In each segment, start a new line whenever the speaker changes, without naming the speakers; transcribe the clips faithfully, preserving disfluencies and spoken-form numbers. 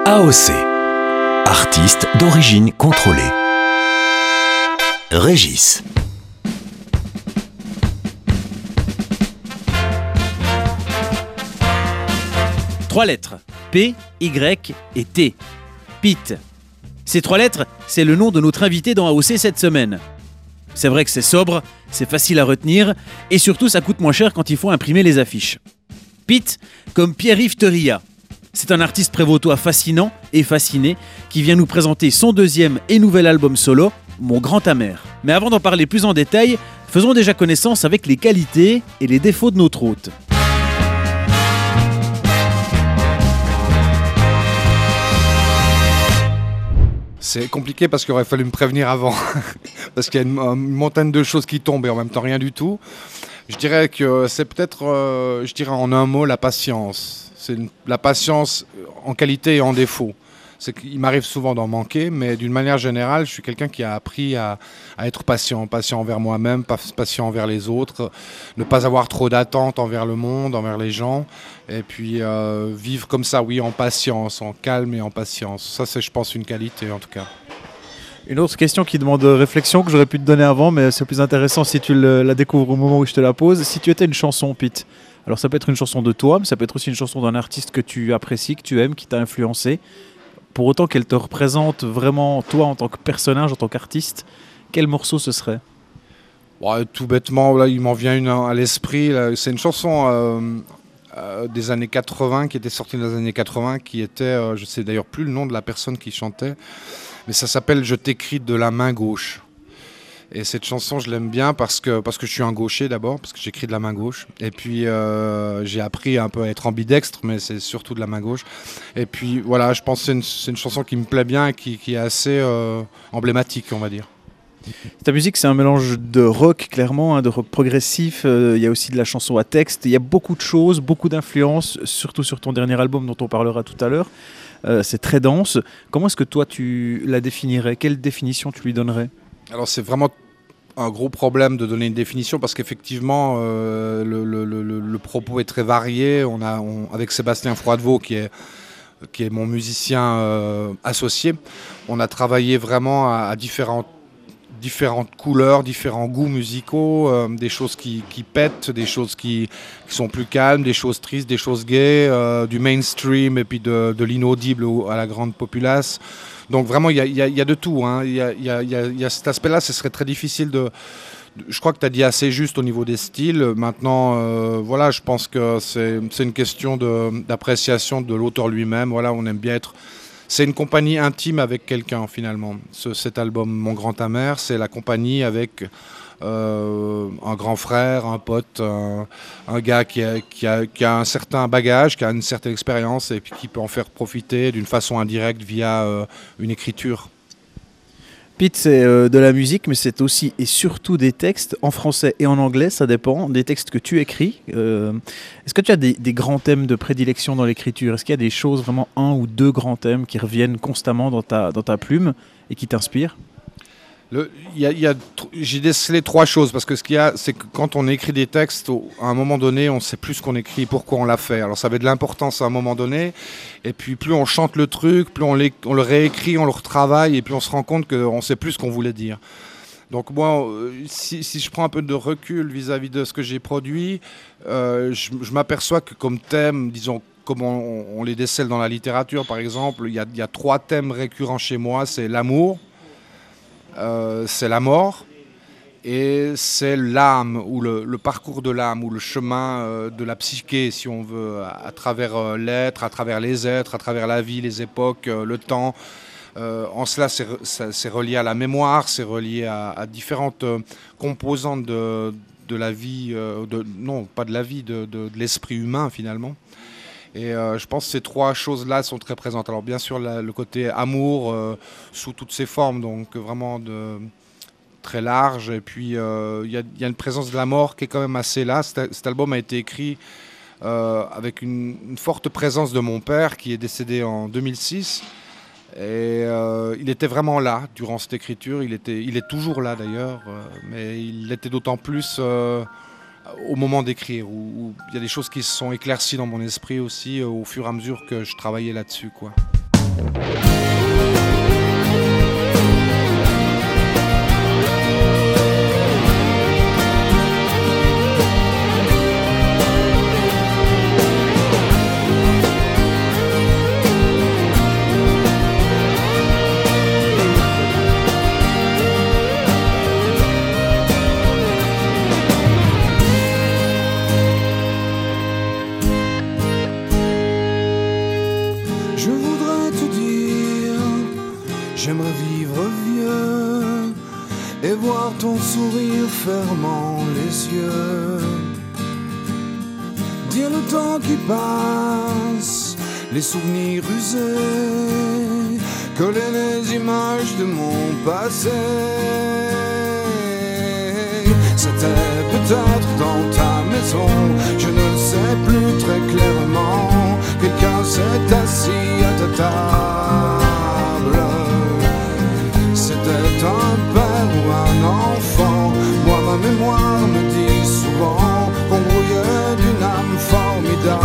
A O C, artiste d'origine contrôlée. Régis.
Trois lettres, P, Y et T. Pete. Ces trois lettres, c'est le nom de notre invité dans A O C cette semaine. C'est vrai que c'est sobre, c'est facile à retenir, et surtout ça coûte moins cher quand il faut imprimer les affiches. Pete, comme Pierre-Yves Teria. C'est un artiste prévôtois fascinant et fasciné qui vient nous présenter son deuxième et nouvel album solo, Mon Grand Amer. Mais avant d'en parler plus en détail, faisons déjà connaissance avec les qualités et les défauts de notre hôte.
C'est compliqué parce qu'il aurait fallu me prévenir avant, parce qu'il y a une, une montagne de choses qui tombent et en même temps rien du tout. Je dirais que c'est peut-être, euh, je dirais en un mot, la patience. C'est une, la patience en qualité et en défaut. C'est qu'il m'arrive souvent d'en manquer, mais d'une manière générale, je suis quelqu'un qui a appris à, à être patient, patient envers moi-même, patient envers les autres, ne pas avoir trop d'attentes envers le monde, envers les gens, et puis euh, vivre comme ça, oui, en patience, en calme et en patience. Ça, c'est, je pense, une qualité en tout cas.
Une autre question qui demande réflexion que j'aurais pu te donner avant, mais c'est plus intéressant si tu le, la découvres au moment où je te la pose. Si tu étais une chanson, Pete, alors ça peut être une chanson de toi, mais ça peut être aussi une chanson d'un artiste que tu apprécies, que tu aimes, qui t'a influencé. Pour autant qu'elle te représente vraiment toi en tant que personnage, en tant qu'artiste, quel morceau ce serait ?
Ouais, tout bêtement, là, il m'en vient une à l'esprit. Là. C'est une chanson euh, euh, des années quatre-vingts, qui était sortie dans les années quatre-vingts, qui était, euh, je ne sais d'ailleurs plus le nom de la personne qui chantait, mais ça s'appelle « Je t'écris de la main gauche ». Et cette chanson, je l'aime bien parce que, parce que je suis un gaucher d'abord, parce que j'écris de la main gauche. Et puis, euh, j'ai appris un peu à être ambidextre, mais c'est surtout de la main gauche. Et puis, voilà, je pense que c'est une, c'est une chanson qui me plaît bien et qui, qui est assez euh, emblématique, on va dire.
Ta musique, c'est un mélange de rock, clairement, hein, de rock progressif. Il euh, y a aussi de la chanson à texte. Il y a beaucoup de choses, beaucoup d'influences, surtout sur ton dernier album dont on parlera tout à l'heure. Euh, c'est très dense. Comment est-ce que toi, tu la définirais ? Quelle définition tu lui donnerais ?
Alors, c'est vraiment un gros problème de donner une définition parce qu'effectivement euh, le, le, le, le propos est très varié. On a, on, avec Sébastien Froidevaux qui est, qui est mon musicien euh, associé, on a travaillé vraiment à, à différentes, différentes couleurs, différents goûts musicaux, euh, des choses qui, qui pètent, des choses qui, qui sont plus calmes, des choses tristes, des choses gaies, euh, du mainstream et puis de, de l'inaudible à la grande populace. Donc vraiment, il y, y, y a de tout. Hein. Y a, y a, y a, y a cet aspect-là, ce serait très difficile de... de je crois que tu as dit assez juste au niveau des styles. Maintenant, euh, voilà, je pense que c'est, c'est une question de, d'appréciation de l'auteur lui-même. Voilà, on aime bien être... C'est une compagnie intime avec quelqu'un, finalement. Ce, cet album, Mon Grand Amer, c'est la compagnie avec... Euh, un grand frère, un pote, un, un gars qui a, qui, a, qui a un certain bagage, qui a une certaine expérience et puis qui peut en faire profiter d'une façon indirecte via euh, une écriture.
Pete, c'est euh, de la musique, mais c'est aussi et surtout des textes en français et en anglais, ça dépend, des textes que tu écris. Euh, est-ce que tu as des, des grands thèmes de prédilection dans l'écriture ? Est-ce qu'il y a des choses, vraiment un ou deux grands thèmes qui reviennent constamment dans ta, dans ta plume et qui t'inspirent ?
Le, y a, y a, j'ai décelé trois choses parce que ce qu'il y a, c'est que quand on écrit des textes, à un moment donné, on ne sait plus ce qu'on écrit, pourquoi on l'a fait. Alors ça avait de l'importance à un moment donné, et puis plus on chante le truc, plus on, on le réécrit, on le retravaille, et puis on se rend compte qu'on ne sait plus ce qu'on voulait dire. Donc moi, si, si je prends un peu de recul vis-à-vis de ce que j'ai produit, euh, je, je m'aperçois que comme thème, disons, comme on, on les décèle dans la littérature par exemple, il y a, y a trois thèmes récurrents chez moi, c'est l'amour, Euh, c'est la mort et c'est l'âme ou le, le parcours de l'âme ou le chemin euh, de la psyché, si on veut, à, à travers euh, l'être, à travers les êtres, à travers la vie, les époques, euh, le temps. Euh, en cela, c'est, c'est relié à la mémoire, c'est relié à, à différentes euh, composantes de, de la vie, euh, de, non, pas de la vie, de, de, de l'esprit humain finalement. Et euh, je pense que ces trois choses-là sont très présentes. Alors bien sûr, la, le côté amour euh, sous toutes ses formes, donc vraiment de, très large. Et puis il euh, y, y a une présence de la mort qui est quand même assez là. Cet, cet album a été écrit euh, avec une, une forte présence de mon père qui est décédé en deux mille six. Et euh, il était vraiment là durant cette écriture. Il, était, il est toujours là d'ailleurs, euh, mais il l'était d'autant plus... Euh, au moment d'écrire, où il y a des choses qui se sont éclaircies dans mon esprit aussi, euh, au fur et à mesure que je travaillais là-dessus, quoi.
J'aimerais vivre vieux et voir ton sourire fermant les yeux. Dire le temps qui passe, les souvenirs usés, coller les images de mon passé. C'était peut-être dans ta maison, je ne le sais plus très clairement. Quelqu'un s'est assis à ta table. C'était un père ou un enfant. Moi ma mémoire me dit souvent qu'on brouillait d'une âme formidable.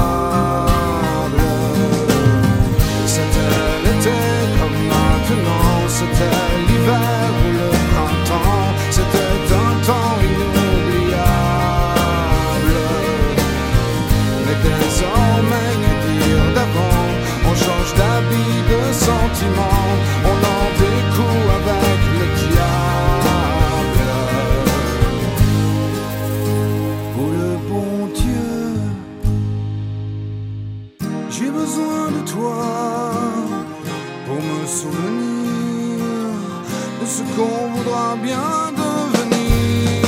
C'était l'été comme maintenant, c'était l'hiver ou le printemps. C'était un temps inoubliable. Mais désormais, que dire d'avant? On change d'habit, de sentiments, on en découle avec le diable. Oh le bon Dieu, j'ai besoin de toi pour me souvenir de ce qu'on voudra bien devenir.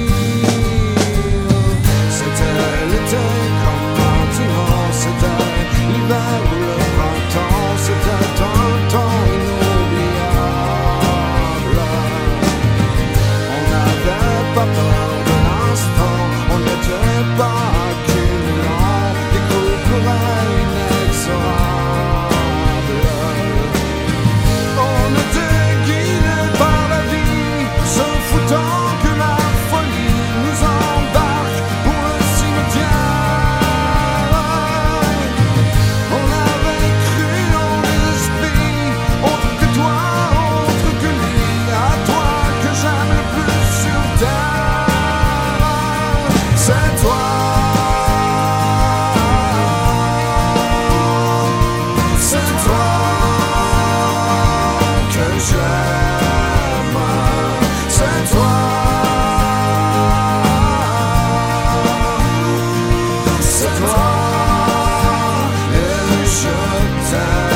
C'était l'été comme maintenant, c'était l'hiver ou le printemps, c'était un temps inoubliable. On n'avait pas peur de l'instant, on n'était pas accumulant des courants inexorables. On était guidés par la vie, se foutant que la folie nous embarque pour le cimetière. On avait cru en l'esprit, autre que toi, autre que lui, à toi que j'aime le plus sur terre. C'est toi, c'est toi que j'aime, c'est toi, c'est toi, et je t'aime.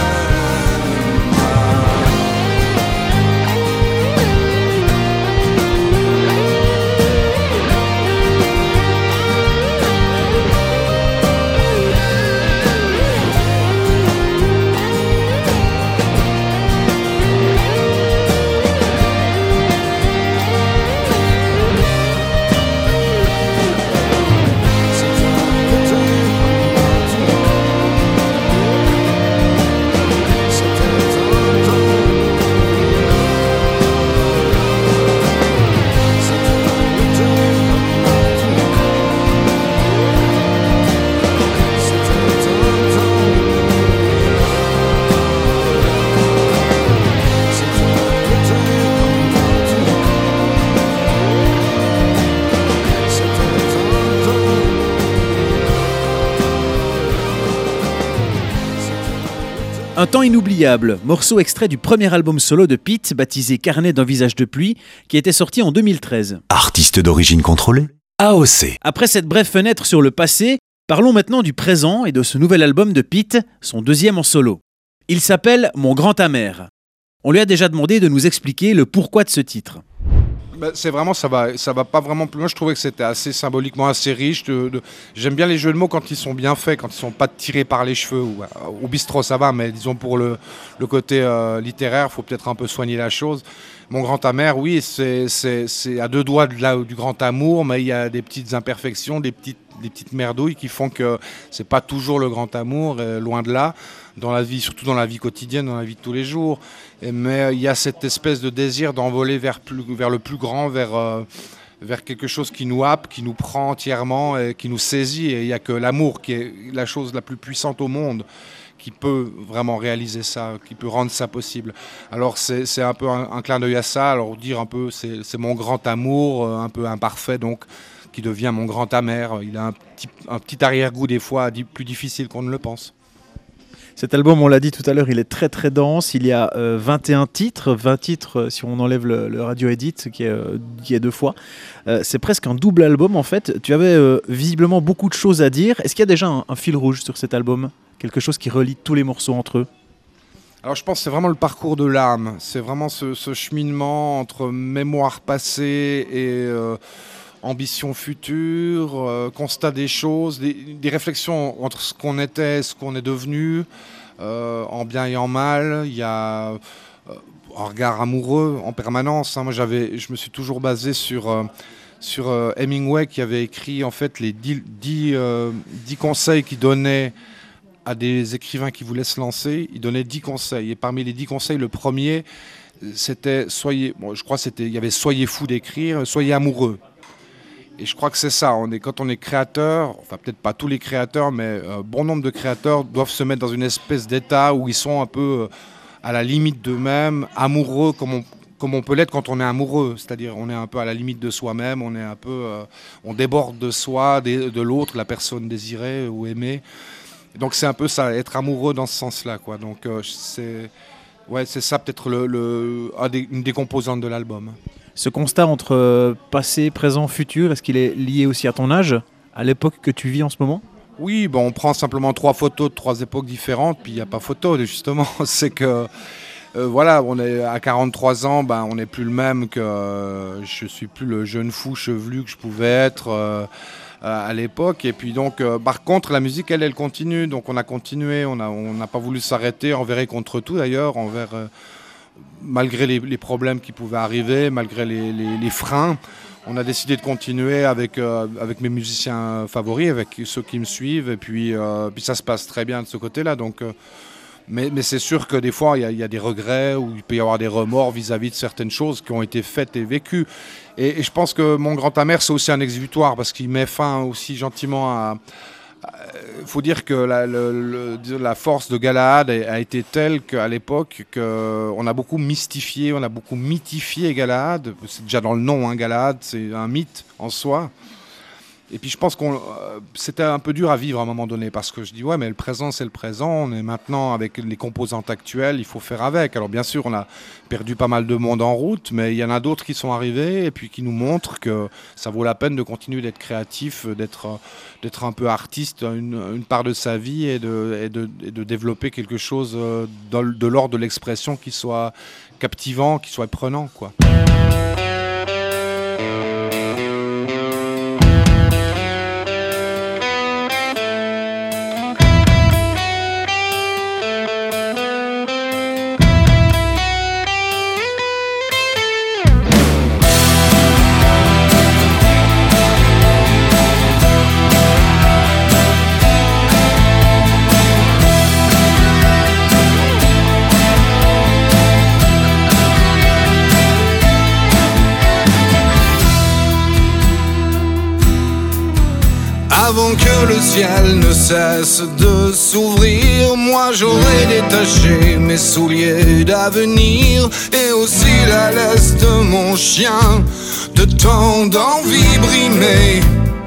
Un temps inoubliable, morceau extrait du premier album solo de Pete, baptisé Carnet d'un visage de pluie, qui était sorti en deux mille treize.
Artiste d'origine contrôlée, A O C.
Après cette brève fenêtre sur le passé, parlons maintenant du présent et de ce nouvel album de Pete, son deuxième en solo. Il s'appelle Mon grand amer. On lui a déjà demandé de nous expliquer le pourquoi de ce titre.
Ben, c'est vraiment, ça va, ça va pas vraiment plus loin. Je trouvais que c'était assez symboliquement assez riche. De, de... J'aime bien les jeux de mots quand ils sont bien faits, quand ils sont pas tirés par les cheveux. Ou, euh, au bistrot ça va, mais disons pour le, le côté euh, littéraire, faut peut-être un peu soigner la chose. Mon grand amer, oui, c'est, c'est, c'est à deux doigts de la, du grand amour, mais il y a des petites imperfections, des petites, des petites merdouilles qui font que c'est pas toujours le grand amour, euh, loin de là, dans la vie, surtout dans la vie quotidienne, dans la vie de tous les jours. Et, mais il y a cette espèce de désir d'envoler vers, plus, vers le plus grand, vers, euh, vers quelque chose qui nous happe, qui nous prend entièrement et qui nous saisit. Et il n'y a que l'amour qui est la chose la plus puissante au monde, qui peut vraiment réaliser ça, qui peut rendre ça possible. Alors c'est, c'est un peu un, un clin d'œil à ça, alors dire un peu c'est, c'est mon grand amour, un peu imparfait donc, qui devient mon grand amer. Il a un petit, un petit arrière-goût des fois plus difficile qu'on ne le pense.
Cet album, on l'a dit tout à l'heure, il est très très dense. Il y a euh, vingt et un titres, vingt titres euh, si on enlève le, le radio edit qui est, euh, qui est deux fois. Euh, c'est presque un double album en fait. Tu avais euh, visiblement beaucoup de choses à dire. Est-ce qu'il y a déjà un, un fil rouge sur cet album ? Quelque chose qui relie tous les morceaux entre eux ?
Alors je pense que c'est vraiment le parcours de l'âme. C'est vraiment ce, ce cheminement entre mémoire passée et euh, ambition future, euh, constat des choses, des, des réflexions entre ce qu'on était et ce qu'on est devenu, euh, en bien et en mal. Il y a euh, un regard amoureux en permanence. Hein. Moi, j'avais, je me suis toujours basé sur, euh, sur euh, Hemingway qui avait écrit en fait les dix, dix, euh, dix conseils qu'il donnait à des écrivains qui voulaient se lancer. Il donnait dix conseils. Et parmi les dix conseils, le premier, c'était soyez. Bon, je crois c'était, il y avait soyez fou d'écrire, soyez amoureux. Et je crois que c'est ça, on est, quand on est créateur, enfin peut-être pas tous les créateurs, mais un bon nombre de créateurs doivent se mettre dans une espèce d'état où ils sont un peu à la limite d'eux-mêmes, amoureux comme on, comme on peut l'être quand on est amoureux. C'est-à-dire on est un peu à la limite de soi-même, on est un peu, euh, on déborde de soi, de, de l'autre, la personne désirée ou aimée. Et donc c'est un peu ça, être amoureux dans ce sens-là, quoi. Donc euh, c'est, ouais, c'est ça peut-être le, le, une des composantes de l'album.
Ce constat entre euh, passé, présent, futur, est-ce qu'il est lié aussi à ton âge, à l'époque que tu vis en ce moment ?
Oui, bon, on prend simplement trois photos de trois époques différentes, puis il n'y a pas photo, justement. C'est que, euh, voilà, on est à quarante-trois ans, ben, on n'est plus le même que... Euh, je ne suis plus le jeune fou chevelu que je pouvais être euh, à l'époque. Et puis donc, euh, par contre, la musique, elle, elle continue. Donc on a continué, on n'a on n'a pas voulu s'arrêter, envers et contre tout d'ailleurs, envers... Euh, malgré les, les problèmes qui pouvaient arriver, malgré les, les, les freins, on a décidé de continuer avec, euh, avec mes musiciens favoris, avec ceux qui me suivent, et puis, euh, puis ça se passe très bien de ce côté-là. Donc, euh, mais, mais c'est sûr que des fois, il y, y a des regrets, ou il peut y avoir des remords vis-à-vis de certaines choses qui ont été faites et vécues. Et, et je pense que mon grand amer, c'est aussi un exutoire, parce qu'il met fin aussi gentiment à... Il faut dire que la, le, le, la force de Galahad a, a été telle qu'à l'époque, qu'on a beaucoup mystifié, on a beaucoup mythifié Galahad. C'est déjà dans le nom, hein, Galahad, c'est un mythe en soi. Et puis je pense que euh, c'était un peu dur à vivre à un moment donné, parce que je dis ouais, mais le présent c'est le présent, on est maintenant avec les composantes actuelles, il faut faire avec. Alors bien sûr on a perdu pas mal de monde en route, mais il y en a d'autres qui sont arrivés et puis qui nous montrent que ça vaut la peine de continuer d'être créatif, d'être, d'être un peu artiste une, une part de sa vie et de, et de, et de développer quelque chose de, de l'ordre de l'expression qui soit captivant, qui soit prenant, quoi.
Avant que le ciel ne cesse de s'ouvrir, moi j'aurais détaché mes souliers d'avenir et aussi la laisse de mon chien, de tant d'envie brimée.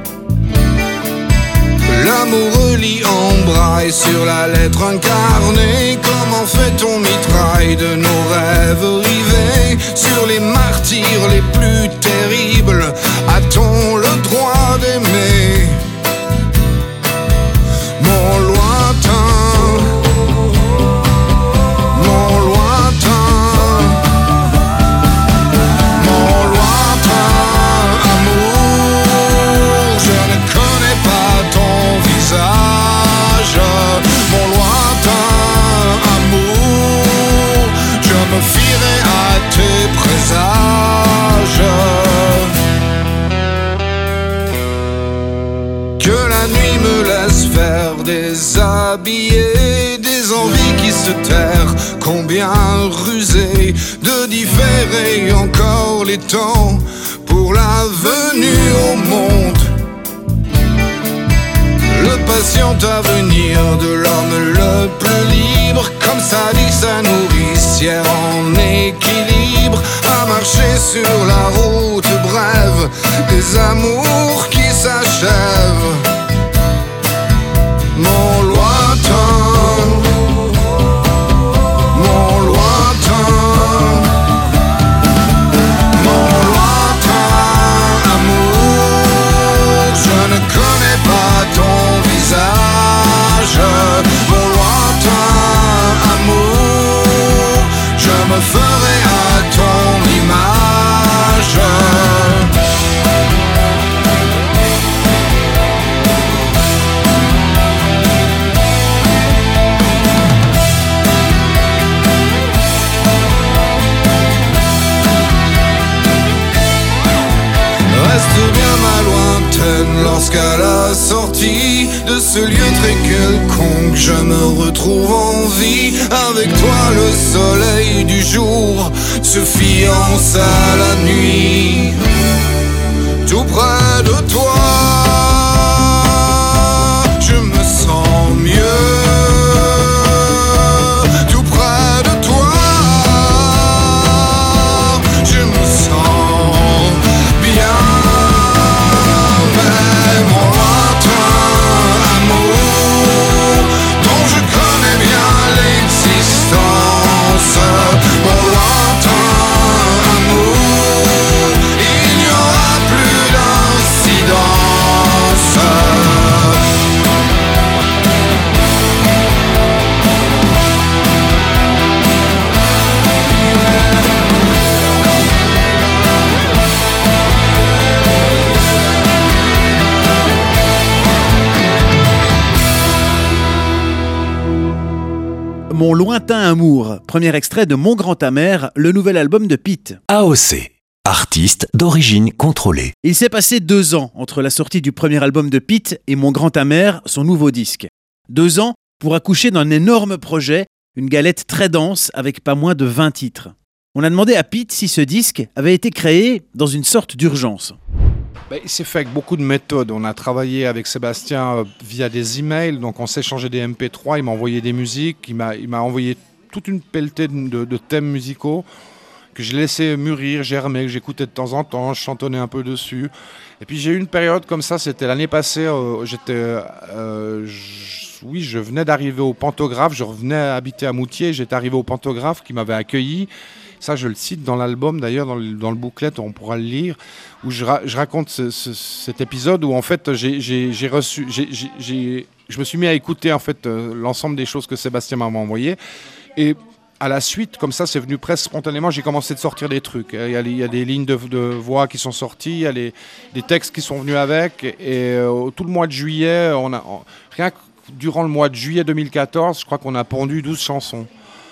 L'amour relie en braille sur la lettre incarnée. Comment fait-on mitraille de nos rêves rivés sur les martyrs les plus terribles? A-t-on le droit d'aimer? Mon lointain, mon lointain, mon lointain amour, je ne connais pas ton visage. Mon lointain amour, je me fierai à tes présages. Que la nuit me laisse faire déshabiller des envies qui se terrent. Combien rusé de différer encore les temps pour la venue au monde. le patient avenir de l'homme le plus libre, comme sa dit sa nourricière en équilibre, à marcher sur la route brève des amours qui s'achèvent. Mon lointain, mon lointain, mon lointain amour, je ne connais pas ton visage. Mon lointain amour, je me ferai à ton image. Reste bien ma lointaine lorsqu'à la sortie de ce lieu très quelconque je me retrouve en vie. Avec toi le soleil du jour se fiance à la nuit. Tout près de toi, je me sens mieux. Tout près de toi, je me sens bien. Mais mon lointain amour, dont je connais bien l'existence, mon lointain amour, il n'y aura plus d'incidence.
Mon lointain amour, premier extrait de Mon grand-ta-mère, le nouvel album de Pete.
A O C, artiste d'origine contrôlée.
Il s'est passé deux ans entre la sortie du premier album de Pete et Mon grand-ta-mère, son nouveau disque. Deux ans pour accoucher d'un énorme projet, une galette très dense avec pas moins de vingt titres. On a demandé à Pete si ce disque avait été créé dans une sorte d'urgence.
Ben, il s'est fait avec beaucoup de méthodes. On a travaillé avec Sébastien euh, via des emails, donc on s'est échangé des M P trois, il m'a envoyé des musiques, il m'a, il m'a envoyé toute une pelletée de, de thèmes musicaux que je laissais mûrir, germer, que j'écoutais de temps en temps, je chantonnais un peu dessus. Et puis j'ai eu une période comme ça, c'était l'année passée, euh, j'étais, euh, je, oui, je venais d'arriver au Pantographe, je revenais habiter à Moutier, j'étais arrivé au Pantographe qui m'avait accueilli. Ça, je le cite dans l'album, d'ailleurs, dans le, dans le booklet, on pourra le lire, où je, ra- je raconte ce, ce, cet épisode où, en fait, j'ai, j'ai, j'ai reçu, j'ai, j'ai, j'ai, je me suis mis à écouter, en fait, euh, l'ensemble des choses que Sébastien m'avait envoyées. Et à la suite, comme ça, c'est venu presque spontanément, j'ai commencé de sortir des trucs. Il y a, il y a des lignes de, de voix qui sont sorties, il y a les, des textes qui sont venus avec. Et euh, tout le mois de juillet, on a, on, rien que durant le mois de juillet deux mille quatorze, je crois qu'on a pondu douze chansons.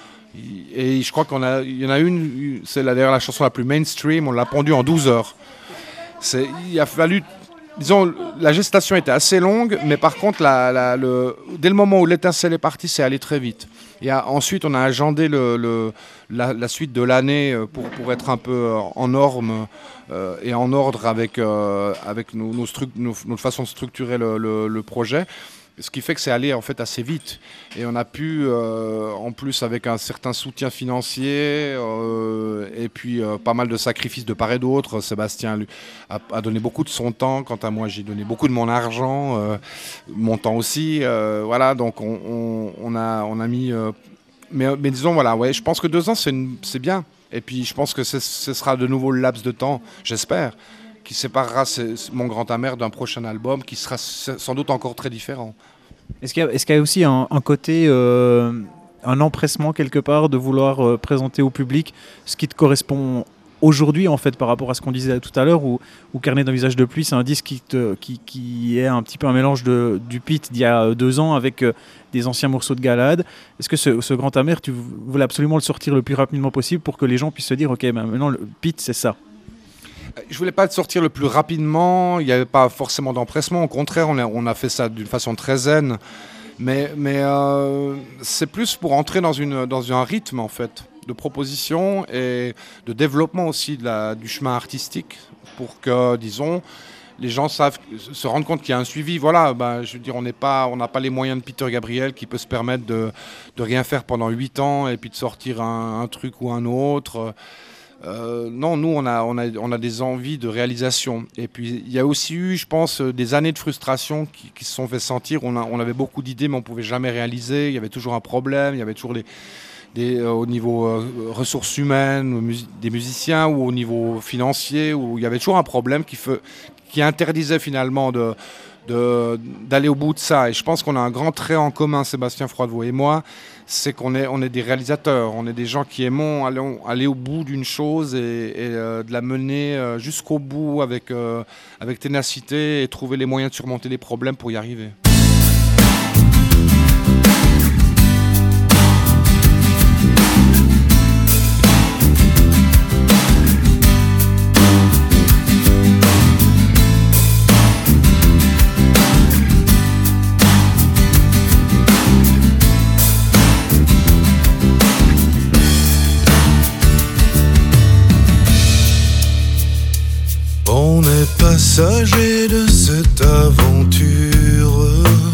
Et je crois qu'il y en a une, c'est d'ailleurs la chanson la plus mainstream, on l'a pondue en douze heures. C'est, il a fallu, disons, la gestation était assez longue, mais par contre, la, la, le, dès le moment où l'étincelle est partie, c'est allé très vite. Et a, ensuite, on a agendé le, le, la, la suite de l'année pour, pour être un peu en norme euh, et en ordre avec, euh, avec nos, nos stru- nos, notre façon de structurer le, le, le projet. Ce qui fait que c'est allé en fait assez vite. Et on a pu, euh, en plus avec un certain soutien financier euh, et puis euh, pas mal de sacrifices de part et d'autre. Sébastien lui, a, a donné beaucoup de son temps. Quant à moi, j'ai donné beaucoup de mon argent, euh, mon temps aussi. Euh, voilà, donc on, on, on, a, on a mis... Euh, mais, mais disons, voilà, ouais, je pense que deux ans, c'est, une, c'est bien. Et puis je pense que ce sera de nouveau le laps de temps, j'espère, qui séparera Mon grand-ta-mère d'un prochain album qui sera sans doute encore très différent.
Est-ce qu'il y a, est-ce qu'il y a aussi un, un côté, euh, un empressement quelque part de vouloir euh, présenter au public ce qui te correspond aujourd'hui en fait par rapport à ce qu'on disait tout à l'heure, où, où Carnet d'un visage de pluie, c'est un disque qui, te, qui, qui est un petit peu un mélange de, du Pete d'il y a deux ans avec euh, des anciens morceaux de Galade. Est-ce que ce, ce grand-ta-mère, tu voulais absolument le sortir le plus rapidement possible pour que les gens puissent se dire ok, ben maintenant le Pete c'est ça?
Je voulais pas le sortir le plus rapidement, il n'y avait pas forcément d'empressement, au contraire on a, on a fait ça d'une façon très zen, mais, mais euh, c'est plus pour entrer dans, une, dans un rythme en fait, de proposition et de développement aussi de la, du chemin artistique, pour que, disons, les gens savent, se rendent compte qu'il y a un suivi. Voilà, bah, je veux dire, on n'est pas, on n'a pas les moyens de Peter Gabriel qui peut se permettre de, de rien faire pendant huit ans et puis de sortir un, un truc ou un autre. Euh, non, nous, on a, on, a, on a des envies de réalisation. Et puis, il y a aussi eu, je pense, des années de frustration qui, qui se sont fait sentir. On, a, on avait beaucoup d'idées, mais on ne pouvait jamais réaliser. Il y avait toujours un problème. Il y avait toujours des, des, euh, au niveau euh, ressources humaines, mus- des musiciens, ou au niveau financier, où il y avait toujours un problème qui, fe, qui interdisait finalement de, de, d'aller au bout de ça. Et je pense qu'on a un grand trait en commun, Sébastien Froidevaux et moi, c'est qu'on est, on est des réalisateurs, on est des gens qui aimons aller, aller au bout d'une chose et, et euh, de la mener euh, jusqu'au bout avec, euh, avec ténacité et trouver les moyens de surmonter les problèmes pour y arriver.
On est passager de cette aventure,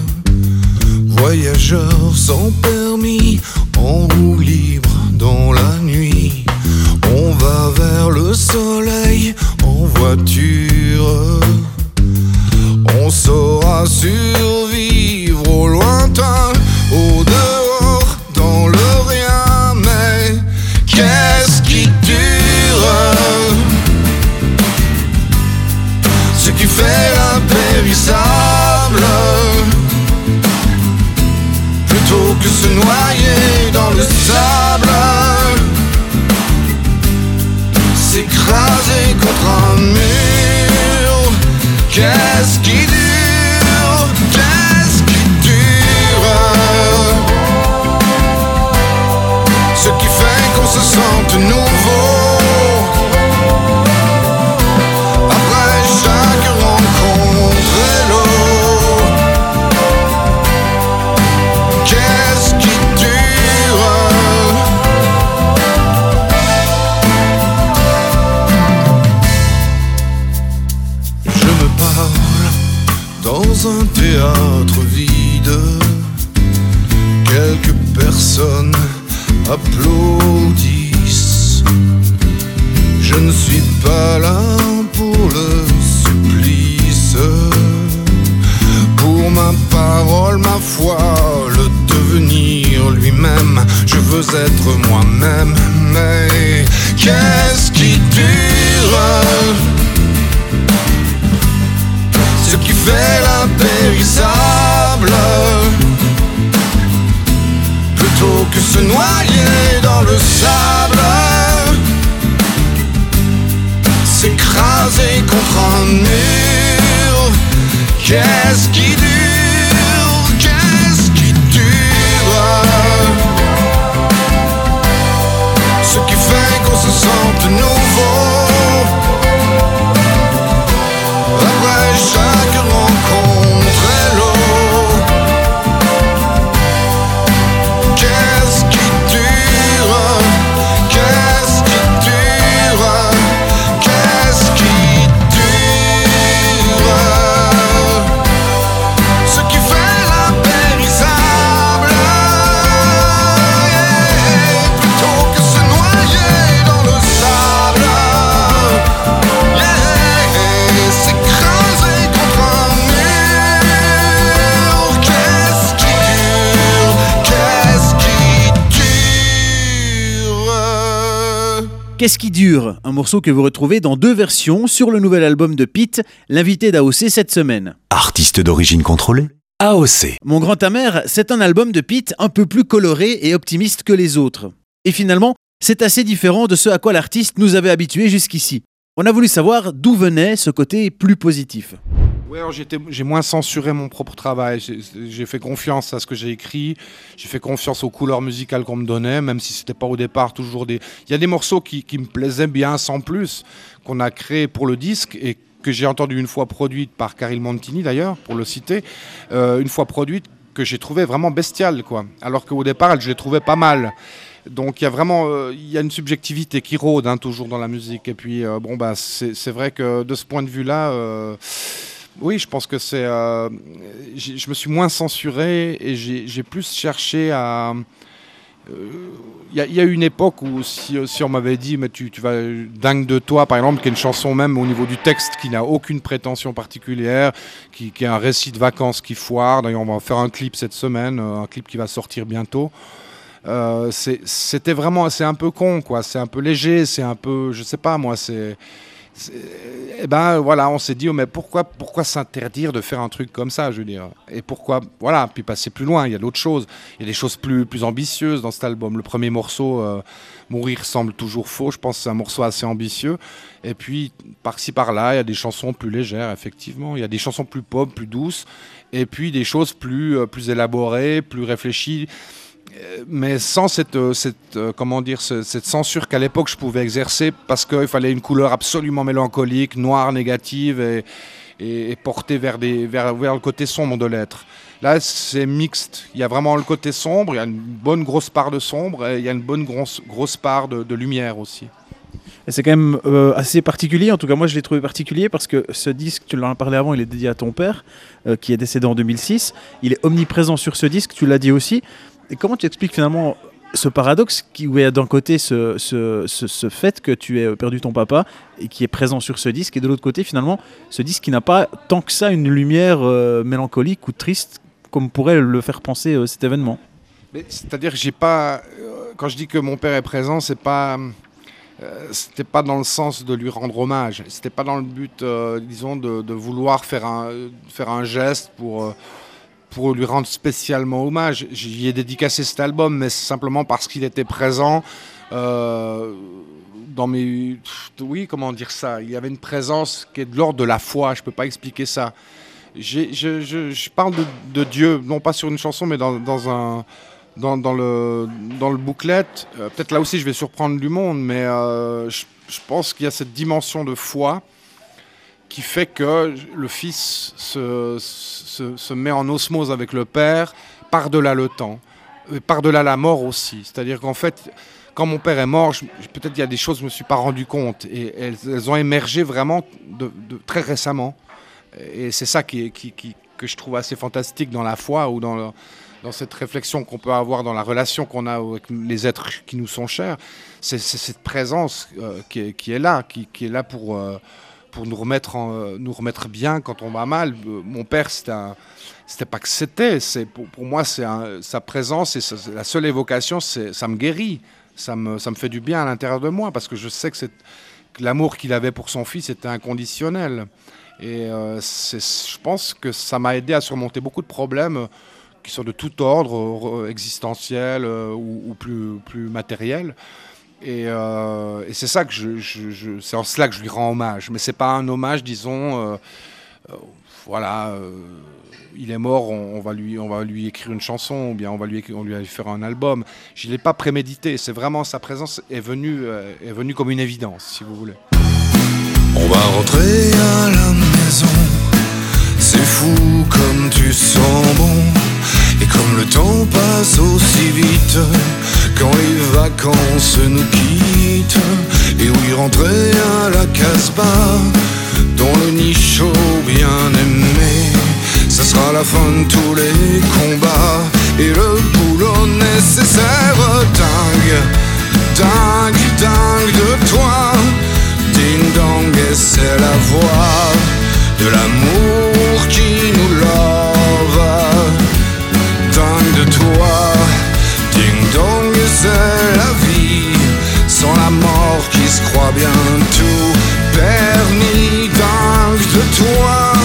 voyageurs sans permis, en roue libre dans la nuit. On va vers le soleil en voiture. On saura survivre au lointain, au dehors, dans le rien. Mais qu'est-ce qui dure? Ce qui fait l'impérissable, plutôt que se noyer dans le sable, s'écraser contre un mur. Qu'est-ce qui dure? Qu'est-ce qui dure? Ce qui fait qu'on se sente nouveau après chaque rencontre hello. Qu'est-ce qui dure? Je me parle dans un théâtre vide. Quelques personnes applaudissent. Je ne suis pas là pour le supplice, pour ma parole, ma foi, le devenir lui-même. Je veux être moi-même, mais qu'est-ce qui dure? Ce qui fait l'impérissable, plutôt que se noyer dans le sable, s'écraser contre un mur. Qu'est-ce qui dure? Qu'est-ce qui dure? Ce qui fait qu'on se sente nouveau après chaque rencontre hello. Qu'est-ce qui dure? Qu'est-ce qui dure? Qu'est-ce qui dure? Ce qui fait l'impérissable, yeah, plutôt que se noyer dans le sable, yeah, s'écraser contre un mur. Qu'est-ce qui dure? Qu'est-ce qui dure?
Qu'est-ce qui dure? Un morceau que vous retrouvez dans deux versions sur le nouvel album de Pete, l'invité d'A O C cette semaine.
Artiste d'origine contrôlée, A O C.
Mon grand amer, c'est un album de Pete un peu plus coloré et optimiste que les autres. Et finalement, c'est assez différent de ce à quoi l'artiste nous avait habitués jusqu'ici. On a voulu savoir d'où venait ce côté plus positif.
Ouais, alors j'étais, j'ai moins censuré mon propre travail. J'ai, j'ai fait confiance à ce que j'ai écrit. J'ai fait confiance aux couleurs musicales qu'on me donnait, même si c'était pas au départ toujours des. Il y a des morceaux qui, qui me plaisaient bien sans plus, qu'on a créés pour le disque et que j'ai entendu une fois produite par Caril Montini d'ailleurs, pour le citer, euh, une fois produite que j'ai trouvé vraiment bestiale, quoi. Alors qu'au départ, je les trouvais pas mal. Donc il y a vraiment euh, il y a une subjectivité qui rôde hein, toujours dans la musique. Et puis euh, bon bah c'est, c'est vrai que de ce point de vue-là, euh, oui, je pense que c'est. Euh, j'ai- je me suis moins censuré et j'ai, j'ai plus cherché à. Il y, a- il y a eu une époque où si, si on m'avait dit mais tu, tu vas dingue de toi par exemple, qui est une chanson même au niveau du texte qui n'a aucune prétention particulière, qui, qui est un récit de vacances qui foire. D'ailleurs on va faire un clip cette semaine, euh, un clip qui va sortir bientôt. Euh, c'est- c'était vraiment, c'est un peu con quoi, c'est un peu léger, c'est un peu, je sais pas moi, c'est. Et ben voilà, on s'est dit oh, mais pourquoi, pourquoi s'interdire de faire un truc comme ça, je veux dire. Et pourquoi, voilà, puis passer plus loin. Il y a d'autres choses, il y a des choses plus, plus ambitieuses dans cet album. Le premier morceau, euh, Mourir semble toujours faux. Je pense que c'est un morceau assez ambitieux. Et puis par-ci par-là, il y a des chansons plus légères, effectivement. Il y a des chansons plus pop, plus douces, et puis des choses plus, euh, plus élaborées, plus réfléchies. Euh, mais sans cette, euh, cette, euh, comment dire, ce- cette censure qu'à l'époque je pouvais exercer parce qu'il fallait une couleur absolument mélancolique, noire, négative et, et, et portée vers, des, vers, vers le côté sombre de l'être. Là, c'est mixte. Il y a vraiment le côté sombre, il y a une bonne grosse part de sombre et il y a une bonne grosse, grosse part de, de lumière aussi.
Et c'est quand même euh, assez particulier, en tout cas moi je l'ai trouvé particulier parce que ce disque, tu l'en as parlé avant, il est dédié à ton père euh, qui est décédé en deux mille six. Il est omniprésent sur ce disque, tu l'as dit aussi. Et comment tu expliques finalement ce paradoxe qui où il y a d'un côté ce, ce, ce, ce fait que tu aies perdu ton papa et qui est présent sur ce disque, et de l'autre côté finalement ce disque qui n'a pas tant que ça une lumière euh, mélancolique ou triste comme pourrait le faire penser euh, cet événement.
Mais c'est-à-dire que j'ai pas. euh, Quand je dis que mon père est présent, c'est pas. euh, C'était pas dans le sens de lui rendre hommage. C'était pas dans le but, euh, disons, de, de vouloir faire un, faire un geste pour, euh, pour lui rendre spécialement hommage. J'y ai dédicacé cet album, mais c'est simplement parce qu'il était présent euh, dans mes. Oui, comment dire ça? Il y avait une présence qui est de l'ordre de la foi. Je peux pas expliquer ça. J'ai- je, je- je parle de, de Dieu, non pas sur une chanson, mais dans, dans un. Dans, dans le, dans le booklet, euh, peut-être là aussi je vais surprendre du monde, mais euh, je, je pense qu'il y a cette dimension de foi qui fait que le fils se, se, se met en osmose avec le père par-delà le temps, et par-delà la mort aussi. C'est-à-dire qu'en fait, quand mon père est mort, je- peut-être il y a des choses que je ne me suis pas rendu compte, et elles, elles ont émergé vraiment de, de- très récemment. Et c'est ça qui, est- qui, qui- que je trouve assez fantastique dans la foi ou dans le- dans cette réflexion qu'on peut avoir dans la relation qu'on a avec les êtres qui nous sont chers, c'est c'est cette présence euh, qui, est, qui est là, qui, qui est là pour, euh, pour nous, remettre en, euh, nous remettre bien quand on va mal. Euh, mon père, c'était un- c'était pas que c'était, c'est pour, pour moi, c'est un- sa présence et sa- la seule évocation, c'est, ça me guérit, ça me, ça me fait du bien à l'intérieur de moi parce que je sais que, c'est, que l'amour qu'il avait pour son fils était inconditionnel. Et euh, c'est- je pense que ça m'a aidé à surmonter beaucoup de problèmes qui sont de tout ordre, euh, existentiel euh, ou, ou plus, plus matériel. Et, euh, et c'est ça que je, je- je- c'est en cela que je lui rends hommage. Mais c'est pas un hommage, disons, euh, euh, voilà, euh, il est mort, on, on va lui, on va lui écrire une chanson, ou bien on va lui, écrire- on lui faire un album. Je l'ai pas prémédité. C'est vraiment sa présence est venue, euh, est venue comme une évidence, si vous voulez.
On va rentrer à la maison. C'est fou comme tu sens bon. Et comme le temps passe aussi vite quand les vacances nous quittent. Et oui, rentrer à la Casbah dans le nid chaud bien aimé. Ça sera la fin de tous les combats et le boulot nécessaire. Dingue, dingue, dingue de toi. Ding dong, et c'est la voix de l'amour qui nous love. Dingue de toi, ding dong, et c'est la vie sans la mort qui se croit bien tout permis. Dingue de toi.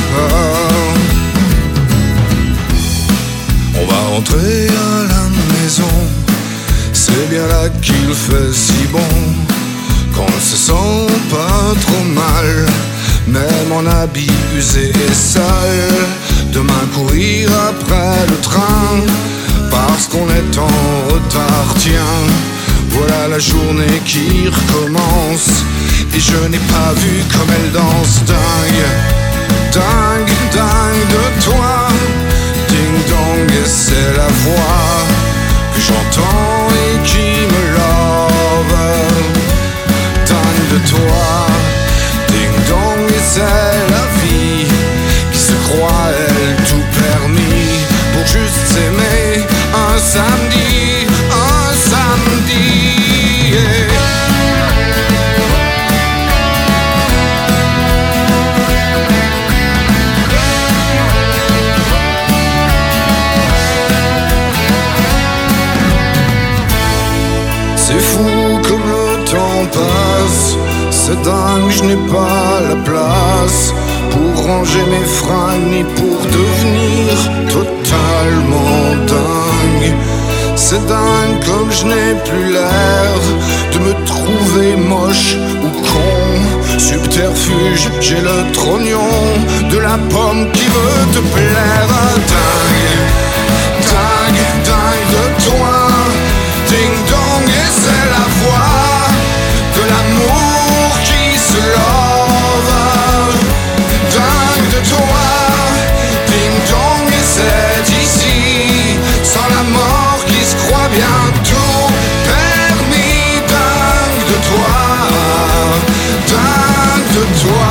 On va rentrer à la maison, c'est bien là qu'il fait si bon. Qu'on ne se sent pas trop mal, même en habit usé et sale. Demain courir après le train, parce qu'on est en retard. Tiens, voilà la journée qui recommence, et je n'ai pas vu comme elle danse. Dingue, dingue, dingue de toi. Ding dong, et c'est la voix que j'entends et qui me love. Dingue de toi, ding dong, et c'est la vie qui se croit elle tout permis pour juste s'aimer un samedi, un samedi. Yeah. C'est fou comme le temps passe, c'est dingue, je n'ai pas la place pour ranger mes fringues ni pour devenir totalement dingue. C'est dingue comme je n'ai plus l'air de me trouver moche ou con. Subterfuge, j'ai le trognon de la pomme qui veut te plaire. Dingue, dingue, dingue de toi. Ding dong, et c'est la voix de l'amour qui se love. Dingue de toi, ding dong, et c'est ici, sans la mort qui se croit bien tout permis. Dingue de toi, dingue de toi.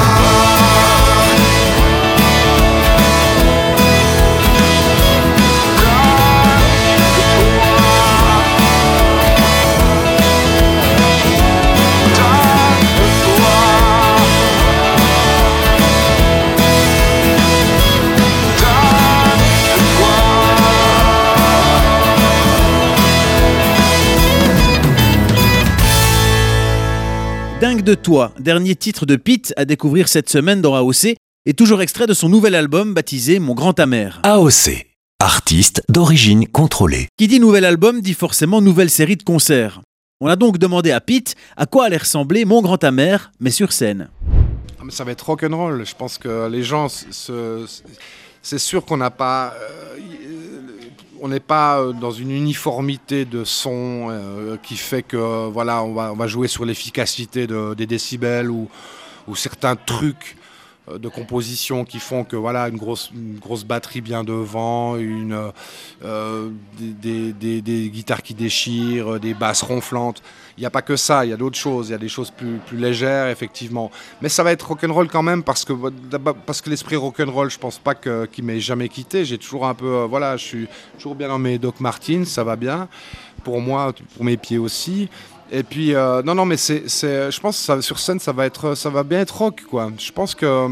Dingue de toi, dernier titre de Pete à découvrir cette semaine dans A O C, et toujours extrait de son nouvel album baptisé Mon Grand Amer.
A O C, artiste d'origine contrôlée.
Qui dit nouvel album dit forcément nouvelle série de concerts. On a donc demandé à Pete à quoi allait ressembler Mon Grand Amer, mais sur scène.
Ah, mais ça va être rock'n'roll. Je pense que les gens, se- se- c'est sûr qu'on n'a pas, euh, on n'est pas euh, dans une uniformité de son euh, qui fait que euh, voilà, on va, on va jouer sur l'efficacité de- des décibels ou, ou certains trucs euh, de composition qui font que voilà, une grosse, une grosse batterie bien devant, une, euh, des, des- des- des guitares qui déchirent, des basses ronflantes. Il n'y a pas que ça, il y a d'autres choses, il y a des choses plus, plus légères, effectivement. Mais ça va être rock'n'roll quand même, parce que, d'abord, parce que l'esprit rock'n'roll, je pense pas que, qu'il m'ait jamais quitté. J'ai toujours un peu, euh, voilà, je suis toujours bien dans mes Doc Martens, ça va bien. Pour moi, pour mes pieds aussi. Et puis, euh, non, non, mais c'est, c'est, je pense que ça, sur scène, ça va, être, ça va bien être rock, quoi. Je pense que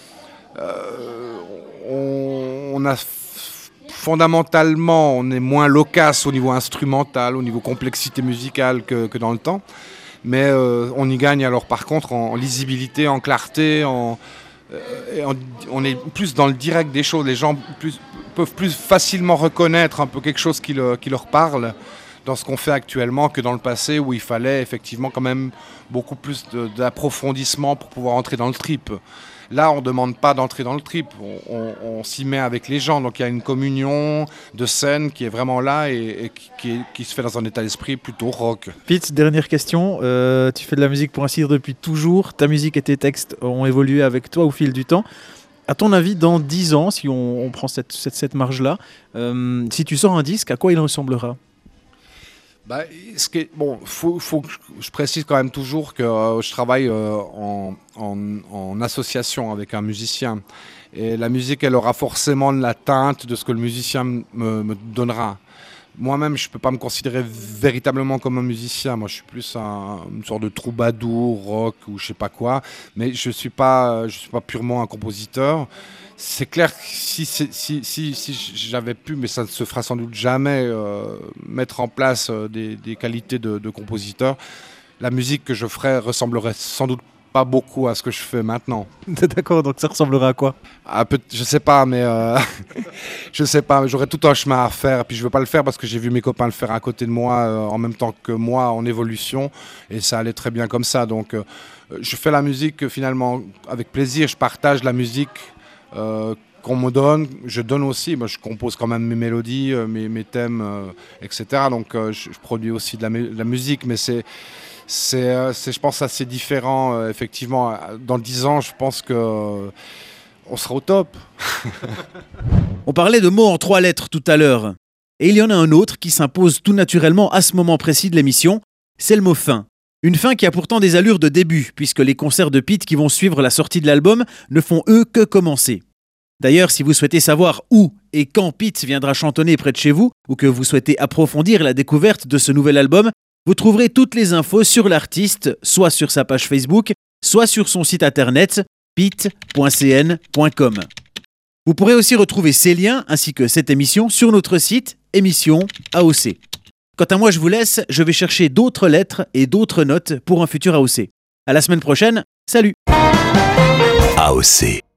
euh, on, on a fondamentalement, on est moins loquace au niveau instrumental, au niveau complexité musicale que, que dans le temps. Mais euh, on y gagne alors par contre en, en lisibilité, en clarté, en, euh, et en- on est plus dans le direct des choses. Les gens plus- peuvent plus facilement reconnaître un peu quelque chose qui, le- qui leur parle dans ce qu'on fait actuellement que dans le passé où il fallait effectivement quand même beaucoup plus de- d'approfondissement pour pouvoir entrer dans le trip. Là, on ne demande pas d'entrer dans le trip, on, on- on s'y met avec les gens. Donc il y a une communion de scène qui est vraiment là et, et qui, qui est- qui se fait dans un état d'esprit plutôt rock.
Pete, dernière question. Euh, tu fais de la musique pour ainsi dire depuis toujours. Ta musique et tes textes ont évolué avec toi au fil du temps. À ton avis, dans dix ans, si on, on prend cette, cette, cette marge-là, euh, si tu sors un disque, à quoi il ressemblera ?
Bah, ce qui est- bon, faut, faut que je, je précise quand même toujours que euh, je travaille euh, en, en- en association avec un musicien. Et la musique, elle aura forcément la teinte de ce que le musicien me, me donnera. Moi-même, je ne peux pas me considérer véritablement comme un musicien. Moi, je suis plus un, une sorte de troubadour, rock ou je sais pas quoi. Mais je ne suis pas, je suis pas purement un compositeur. C'est clair que si, c'est- si, si, si j'avais pu, mais ça ne se fera sans doute jamais, euh, mettre en place euh, des, des qualités de, de compositeur, la musique que je ferais ressemblerait sans doute pas beaucoup à ce que je fais maintenant.
D'accord, donc ça ressemblera à quoi ?
Un peu, je sais pas, mais euh, je sais pas. J'aurais tout un chemin à faire. Puis je veux pas le faire parce que j'ai vu mes copains le faire à côté de moi euh, en même temps que moi en évolution, et ça allait très bien comme ça. Donc, euh, je fais la musique euh, finalement avec plaisir. Je partage la musique euh, qu'on me donne. Je donne aussi. Moi, je compose quand même mes mélodies, euh, mes, mes thèmes, euh, et cetera. Donc, euh, je, je produis aussi de la, mu- de la musique, mais c'est C'est, euh, c'est, je pense, assez différent. Euh, effectivement, dans dix ans, je pense que euh, on sera au top.
On parlait de mots en trois lettres tout à l'heure. Et il y en a un autre qui s'impose tout naturellement à ce moment précis de l'émission, c'est le mot fin. Une fin qui a pourtant des allures de début, puisque les concerts de Pete qui vont suivre la sortie de l'album ne font eux que commencer. D'ailleurs, si vous souhaitez savoir où et quand Pete viendra chantonner près de chez vous, ou que vous souhaitez approfondir la découverte de ce nouvel album, vous trouverez toutes les infos sur l'artiste, soit sur sa page Facebook, soit sur son site internet pete point c n point com. Vous pourrez aussi retrouver ces liens ainsi que cette émission sur notre site Émission A O C. Quant à moi, je vous laisse, je vais chercher d'autres lettres et d'autres notes pour un futur A O C. À la semaine prochaine, salut!
A O C.